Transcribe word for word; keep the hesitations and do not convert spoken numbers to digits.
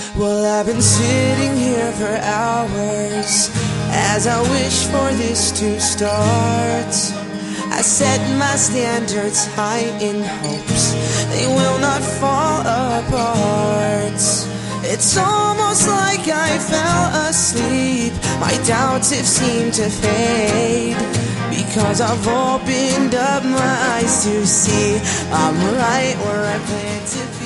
Well, I've been sitting here for hours as I wish for this to start. I set my standards high in hopes they will not fall apart. It's almost like I fell asleep. My doubts have seemed to fade, because I've opened up my eyes to see I'm right where I plan to be.